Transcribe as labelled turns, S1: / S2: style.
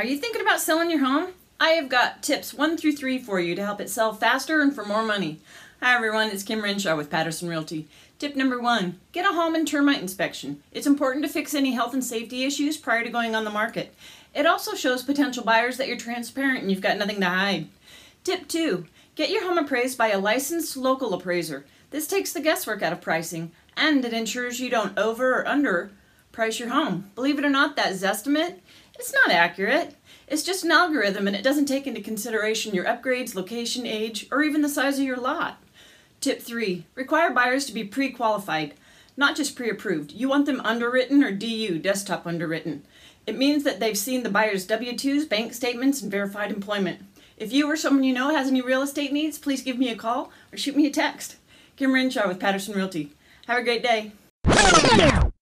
S1: Are you thinking about selling your home? I have got tips 1 through 3 for you to help it sell faster and for more money. Hi everyone, it's Kim Renshaw with Patterson Realty. Tip number 1, get a home and termite inspection. It's important to fix any health and safety issues prior to going on the market. It also shows potential buyers that you're transparent and you've got nothing to hide. Tip 2, get your home appraised by a licensed local appraiser. This takes the guesswork out of pricing and it ensures you don't over or under price your home. Believe it or not, that Zestimate, it's not accurate. It's just an algorithm and it doesn't take into consideration your upgrades, location, age, or even the size of your lot. Tip 3, require buyers to be pre-qualified, not just pre-approved. You want them underwritten or DU, desktop underwritten. It means that they've seen the buyer's W-2s, bank statements, and verified employment. If you or someone you know has any real estate needs, please give me a call or shoot me a text. Kim Renshaw with Patterson Realty. Have a great day.